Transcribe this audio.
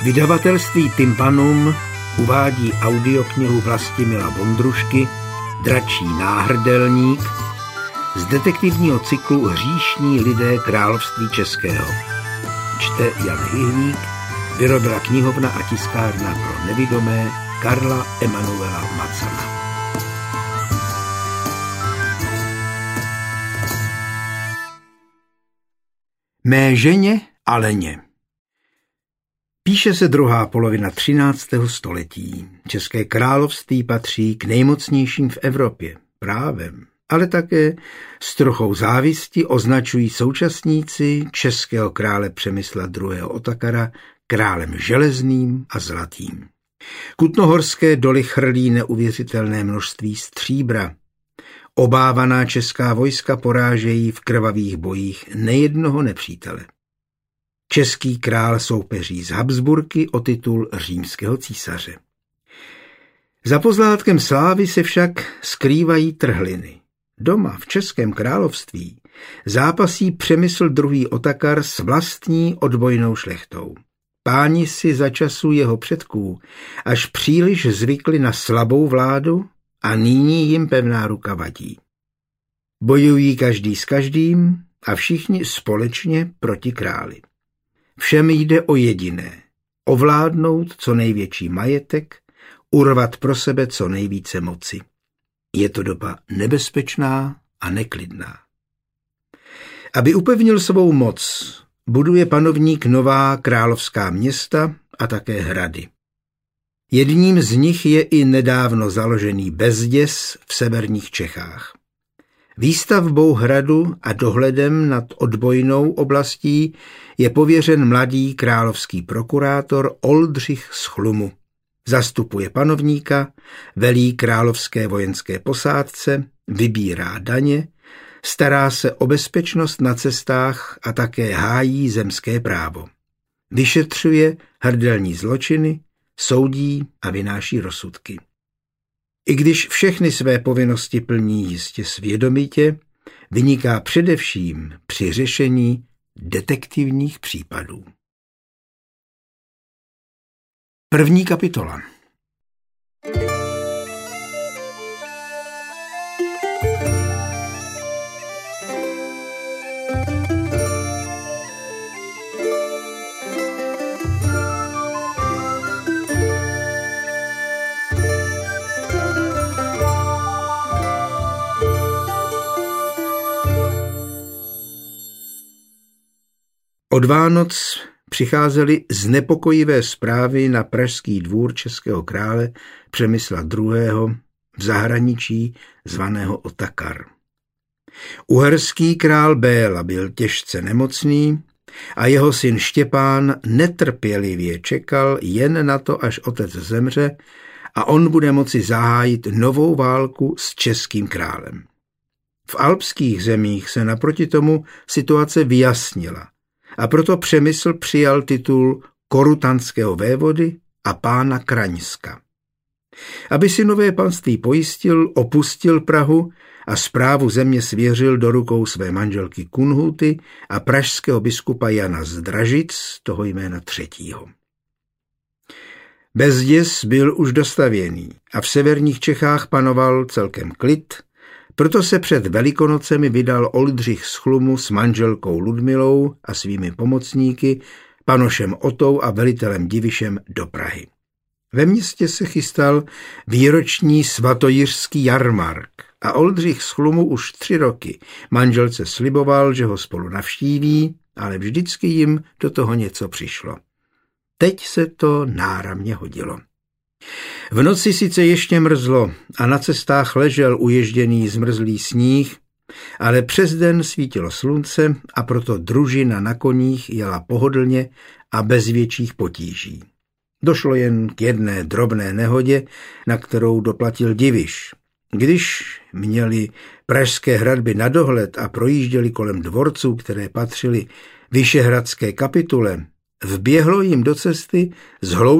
Vydavatelství Tympanum uvádí audioknihu Vlastimila Vondrušky Dračí náhrdelník z detektivního cyklu Hříšní lidé království českého. Čte Jan Hyhlík, vyrobila knihovna a tiskárna pro nevidomé Karla Emanuela Macana. Mé ženě Aleně. Píše se druhá polovina 13. století. České království patří k nejmocnějším v Evropě. Právem, ale také s trochou závisti označují současníci českého krále Přemysla II. Otakara králem železným a zlatým. Kutnohorské doly chrlí neuvěřitelné množství stříbra. Obávaná česká vojska porážejí v krvavých bojích nejednoho nepřítele. Český král soupeří z Habsburky o titul římského císaře. Za pozlátkem slávy se však skrývají trhliny. Doma v Českém království zápasí Přemysl II. Otakar s vlastní odbojnou šlechtou. Páni si za časů jeho předků až příliš zvykli na slabou vládu a nyní jim pevná ruka vadí. Bojují každý s každým a všichni společně proti králi. Všem jde o jediné – ovládnout co největší majetek, urvat pro sebe co nejvíce moci. Je to doba nebezpečná a neklidná. Aby upevnil svou moc, buduje panovník nová královská města a také hrady. Jedním z nich je i nedávno založený Bezděs v severních Čechách. Výstavbou hradu a dohledem nad odbojnou oblastí je pověřen mladý královský prokurátor Oldřich z Chlumu. Zastupuje panovníka, velí královské vojenské posádce, vybírá daně, stará se o bezpečnost na cestách a také hájí zemské právo. Vyšetřuje hrdelní zločiny, soudí a vynáší rozsudky. I když všechny své povinnosti plní jistě svědomitě, vyniká především při řešení detektivních případů. První kapitola. Od Vánoc přicházely znepokojivé zprávy na pražský dvůr českého krále Přemysla II. V zahraničí zvaného Otakar. Uherský král Béla byl těžce nemocný a jeho syn Štěpán netrpělivě čekal jen na to, až otec zemře a on bude moci zahájit novou válku s českým králem. V alpských zemích se naproti tomu situace vyjasnila. A proto Přemysl přijal titul korutanského vévody a pána Kraňska. Aby si nové panství pojistil, opustil Prahu a správu země svěřil do rukou své manželky Kunhuty a pražského biskupa Jana z Dražic, toho jména třetího. Bezděs byl už dostavěný a v severních Čechách panoval celkem klid, proto se před Velikonocemi vydal Oldřich z Chlumu s manželkou Ludmilou a svými pomocníky, panošem Otou a velitelem Divišem do Prahy. Ve městě se chystal výroční svatojiřský jarmark a Oldřich z Chlumu už 3 roky manželce sliboval, že ho spolu navštíví, ale vždycky jim do toho něco přišlo. Teď se to náramně hodilo. V noci sice ještě mrzlo a na cestách ležel uježděný zmrzlý sníh, ale přes den svítilo slunce a proto družina na koních jela pohodlně a bez větších potíží. Došlo jen k jedné drobné nehodě, na kterou doplatil Diviš. Když měli pražské hradby na dohled a projížděli kolem dvorců, které patřily vyšehradské kapitule, vběhlo jim do cesty